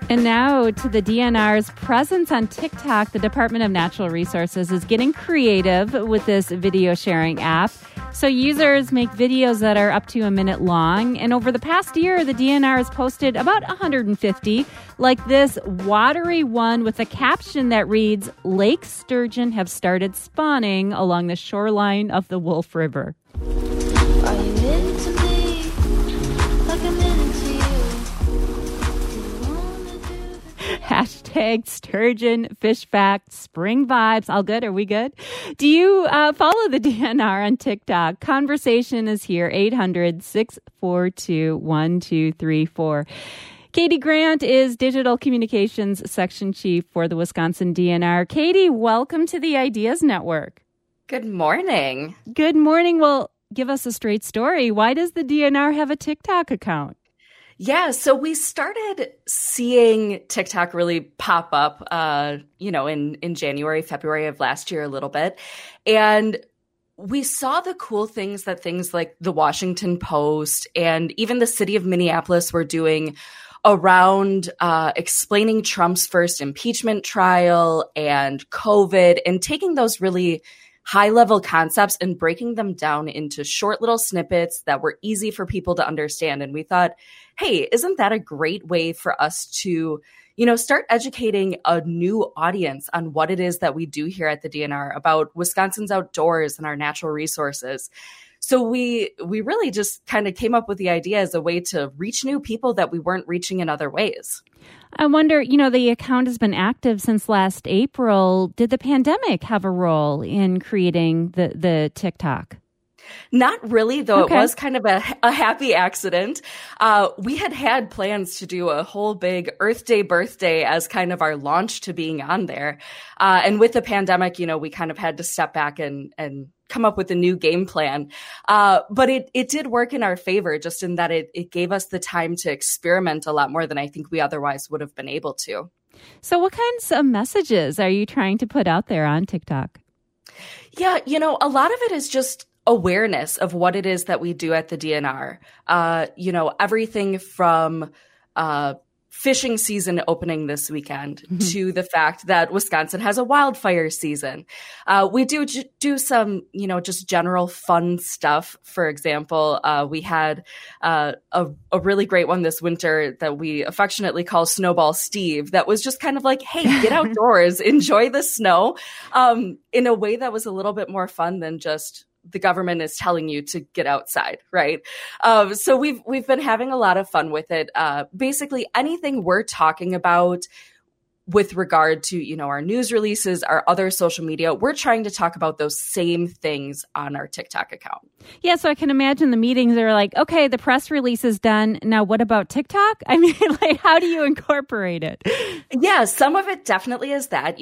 And now to the DNR's presence on TikTok. The Department of Natural Resources is getting creative with this video sharing app. So users make videos that are up to a minute long. And over the past year, the DNR has posted about 150, like this watery one with a caption that reads, "Lake sturgeon have started spawning along the shoreline of the Wolf River." Are you into me like I'm into you? Hashtag sturgeon, fish fact, spring vibes. All good? Are we good? Do you follow the DNR on TikTok? Conversation is here, 800-642-1234. Katie Grant is Digital Communications Section Chief for the Wisconsin DNR. Katie, welcome to the Ideas Network. Good morning. Good morning. Well, give us a straight story. Why does the DNR have a TikTok account? Yeah, so we started seeing TikTok really pop up, in January, February of last year a little bit. And we saw the cool things that things like the Washington Post and even the city of Minneapolis were doing around explaining Trump's first impeachment trial and COVID and taking those really high-level concepts and breaking them down into short little snippets that were easy for people to understand. And we thought, hey, isn't that a great way for us to, start educating a new audience on what it is that we do here at the DNR about Wisconsin's outdoors and our natural resources. So we really just kind of came up with the idea as a way to reach new people that we weren't reaching in other ways. I wonder, the account has been active since last April. Did the pandemic have a role in creating the TikTok? Not really, though. Okay. It was kind of a happy accident. We had plans to do a whole big Earth Day birthday as kind of our launch to being on there. And with the pandemic, we kind of had to step back and come up with a new game plan. But it did work in our favor, just in that it gave us the time to experiment a lot more than I think we otherwise would have been able to. So what kinds of messages are you trying to put out there on TikTok? Yeah, a lot of it is just awareness of what it is that we do at the DNR. Everything from fishing season opening this weekend to the fact that Wisconsin has a wildfire season. We do some, just general fun stuff. For example, we had a really great one this winter that we affectionately call Snowball Steve. That was just kind of like, hey, get outdoors, enjoy the snow, in a way that was a little bit more fun than just the government is telling you to get outside, right? So we've been having a lot of fun with it. Basically, anything we're talking about with regard to, our news releases, our other social media, we're trying to talk about those same things on our TikTok account. Yeah, so I can imagine the meetings are like, okay, the press release is done. Now what about TikTok? I mean, how do you incorporate it? Yeah, some of it definitely is that.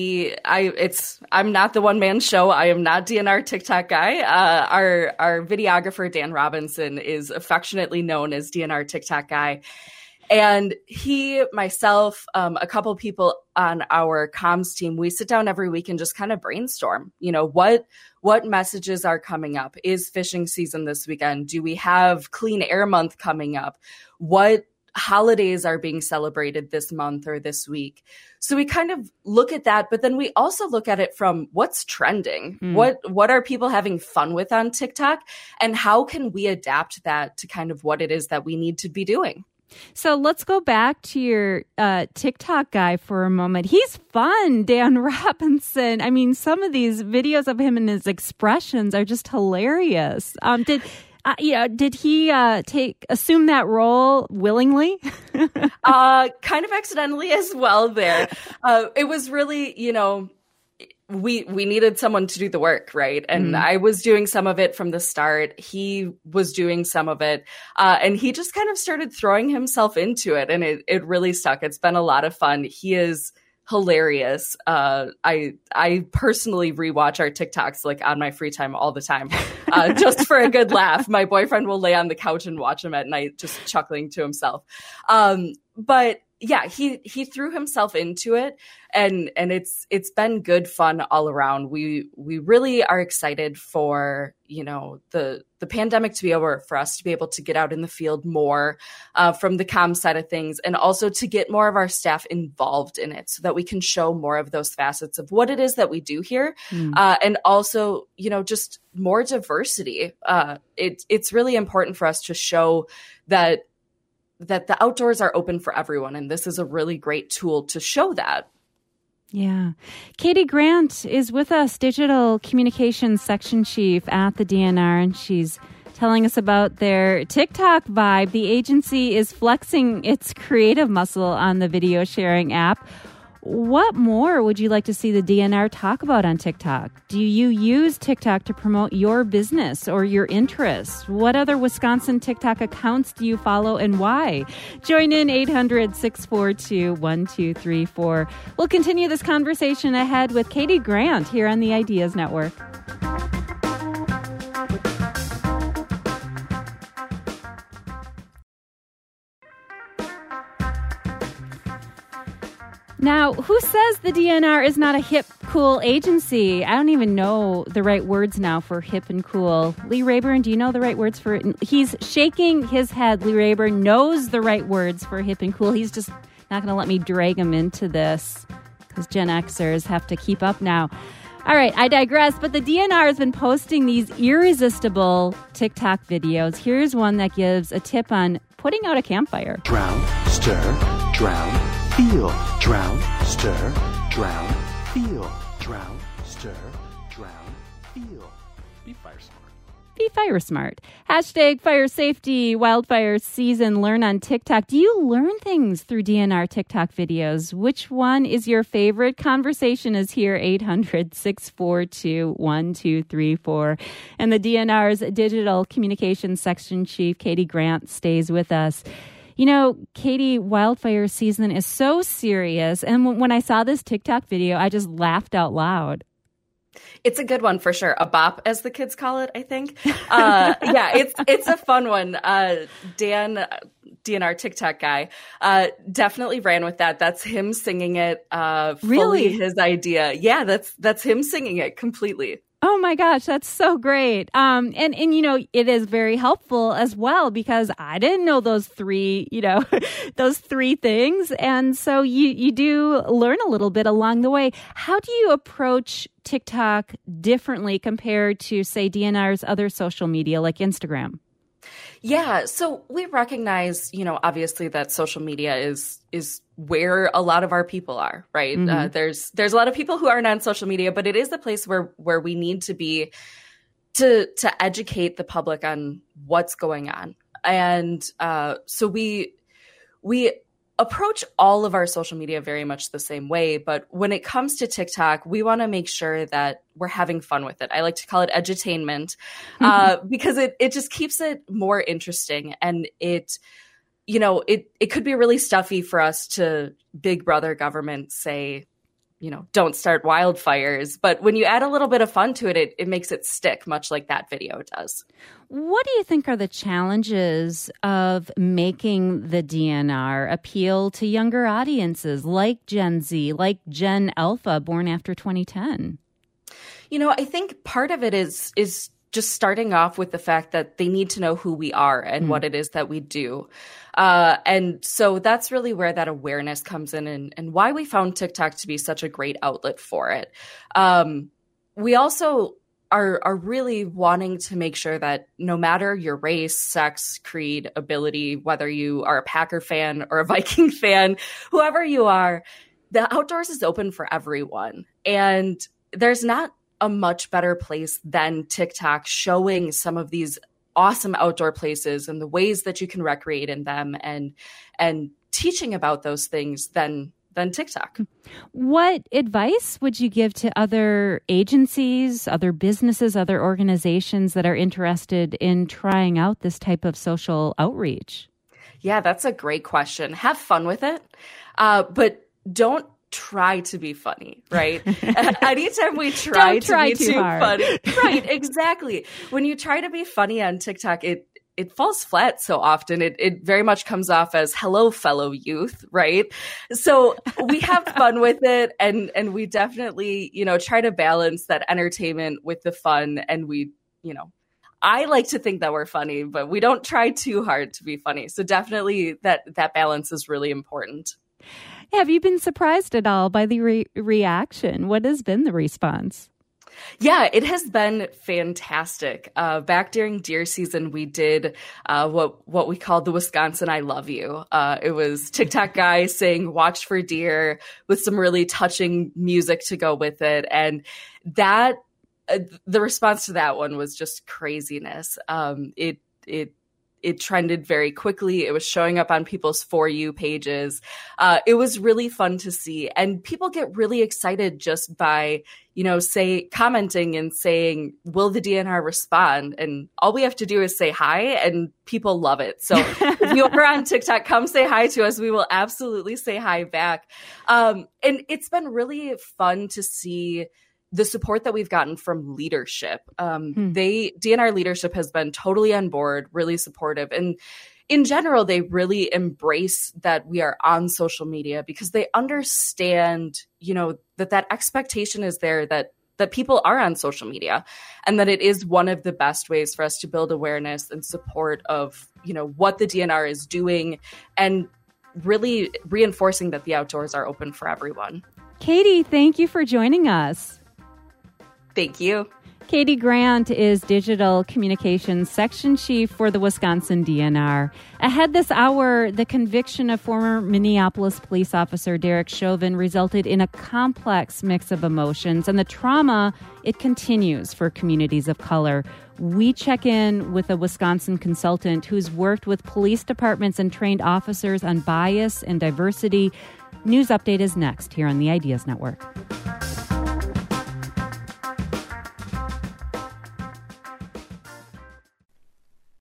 I'm not the one-man show. I am not DNR TikTok guy. Our videographer, Dan Robinson, is affectionately known as DNR TikTok guy. And he, myself, a couple people on our comms team, we sit down every week and just kind of brainstorm, what messages are coming up? Is fishing season this weekend? Do we have Clean Air Month coming up? What holidays are being celebrated this month or this week? So we kind of look at that, but then we also look at it from what's trending. What are people having fun with on TikTok? And how can we adapt that to kind of what it is that we need to be doing? So let's go back to your TikTok guy for a moment. He's fun, Dan Robinson. I mean, some of these videos of him and his expressions are just hilarious. Did he assume that role willingly? Kind of accidentally as well there. It was really, we needed someone to do the work, right? And I was doing some of it from the start. He was doing some of it. And he just kind of started throwing himself into it. And it really stuck. It's been a lot of fun. He is hilarious. I personally rewatch our TikToks like on my free time all the time, just for a good laugh. My boyfriend will lay on the couch and watch him at night, just chuckling to himself. But yeah, he threw himself into it, and it's been good fun all around. We really are excited for, the pandemic to be over, for us to be able to get out in the field more from the comm side of things, and also to get more of our staff involved in it so that we can show more of those facets of what it is that we do here. And also, just more diversity. It's really important for us to show that the outdoors are open for everyone. And this is a really great tool to show that. Yeah. Katie Grant is with us, Digital Communications Section Chief at the DNR, and she's telling us about their TikTok vibe. The agency is flexing its creative muscle on the video sharing app. What more would you like to see the DNR talk about on TikTok? Do you use TikTok to promote your business or your interests? What other Wisconsin TikTok accounts do you follow and why? Join in 800-642-1234. We'll continue this conversation ahead with Katie Grant here on the Ideas Network. Now, who says the DNR is not a hip, cool agency? I don't even know the right words now for hip and cool. Lee Rayburn, do you know the right words for it? He's shaking his head. Lee Rayburn knows the right words for hip and cool. He's just not going to let me drag him into this because Gen Xers have to keep up now. All right, I digress, but the DNR has been posting these irresistible TikTok videos. Here's one that gives a tip on putting out a campfire. Drown, stir, drown. Feel, drown, stir, drown, feel, drown, stir, drown, feel. Be fire smart. Be fire smart. Hashtag fire safety, wildfire season, learn on TikTok. Do you learn things through DNR TikTok videos? Which one is your favorite? Conversation is here, 800-642-1234. And the DNR's Digital Communications Section Chief, Katie Grant, stays with us. Katie, wildfire season is so serious. And when I saw this TikTok video, I just laughed out loud. It's a good one for sure. A bop, as the kids call it, I think. Yeah, it's a fun one. Dan, DNR TikTok guy, definitely ran with that. That's him singing it. Fully his idea. Yeah, that's him singing it completely. Oh my gosh, that's so great. And it is very helpful as well because I didn't know those three things. And so you do learn a little bit along the way. How do you approach TikTok differently compared to, say, DNR's other social media like Instagram? Yeah, so we recognize, obviously that social media is where a lot of our people are, right? Mm-hmm. There's a lot of people who aren't on social media, but it is the place where we need to be to educate the public on what's going on. And so we approach all of our social media very much the same way. But when it comes to TikTok, we want to make sure that we're having fun with it. I like to call it edutainment because it just keeps it more interesting. And it could be really stuffy for us to big brother government say, don't start wildfires. But when you add a little bit of fun to it, it makes it stick, much like that video does. What do you think are the challenges of making the DNR appeal to younger audiences like Gen Z, like Gen Alpha, born after 2010? I think part of it is just starting off with the fact that they need to know who we are and what it is that we do. And so that's really where that awareness comes in and why we found TikTok to be such a great outlet for it. We also are really wanting to make sure that no matter your race, sex, creed, ability, whether you are a Packer fan or a Viking fan, whoever you are, the outdoors is open for everyone. And there's not a much better place than TikTok showing some of these awesome outdoor places and the ways that you can recreate in them and teaching about those things than TikTok. What advice would you give to other agencies, other businesses, other organizations that are interested in trying out this type of social outreach? Yeah, that's a great question. Have fun with it, but don't try to be funny, right? Anytime we try to be too funny. Right, exactly. When you try to be funny on TikTok, it falls flat so often. It very much comes off as hello, fellow youth, right? So we have fun with it, and we definitely, try to balance that entertainment with the fun. And we, I like to think that we're funny, but we don't try too hard to be funny. So definitely that balance is really important. Have you been surprised at all by the reaction? What has been the response? Yeah, it has been fantastic. Back during deer season, we did what we called the Wisconsin I Love You. It was TikTok guys saying, watch for deer, with some really touching music to go with it. And that the response to that one was just craziness. It trended very quickly. It was showing up on people's For You pages. It was really fun to see. And people get really excited just by, commenting and saying, will the DNR respond? And all we have to do is say hi, and people love it. So if you are on TikTok, come say hi to us. We will absolutely say hi back. And it's been really fun to see the support that we've gotten from leadership. DNR leadership has been totally on board, really supportive. And in general, they really embrace that we are on social media, because they understand, that expectation is there, that people are on social media, and that it is one of the best ways for us to build awareness and support of, what the DNR is doing, and really reinforcing that the outdoors are open for everyone. Katie, thank you for joining us. Thank you. Katie Grant is Digital Communications Section Chief for the Wisconsin DNR. Ahead this hour, the conviction of former Minneapolis police officer Derek Chauvin resulted in a complex mix of emotions, and the trauma, it continues for communities of color. We check in with a Wisconsin consultant who's worked with police departments and trained officers on bias and diversity. News Update is next here on the Ideas Network.